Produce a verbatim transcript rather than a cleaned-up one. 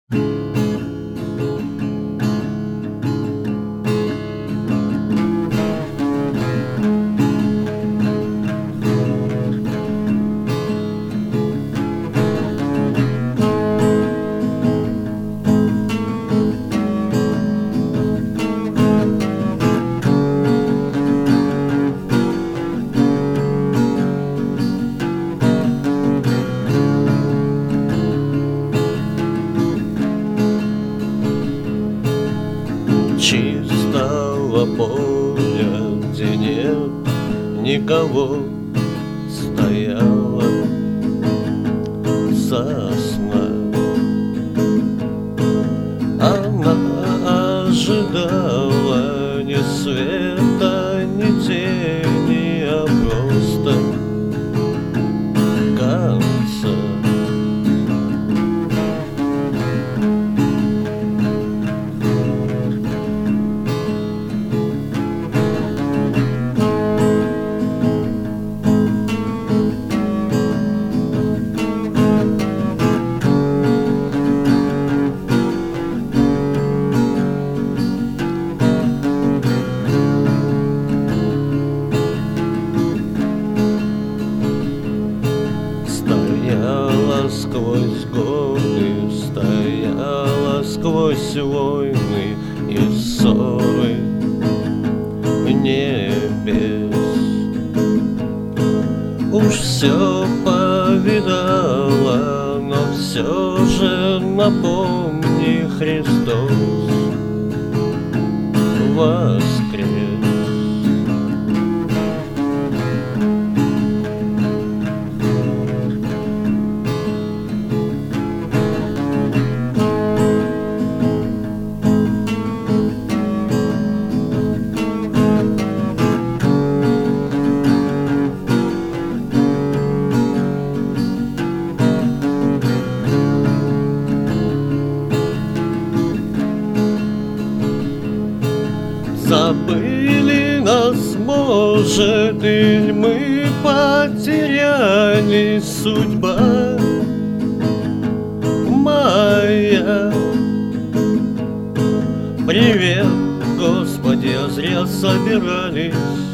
Чистого поля, где нет никого, стояла сосна. Она ожидала ни света, ни тени, а просто конца. Стояла сквозь годы, стояла сквозь войны и ссоры небес. Уж все повидала, но все же напомни, Христос воскрес. Забыли нас, может, или мы потеряли судьба моя. Привет, Господи, а зря собирались.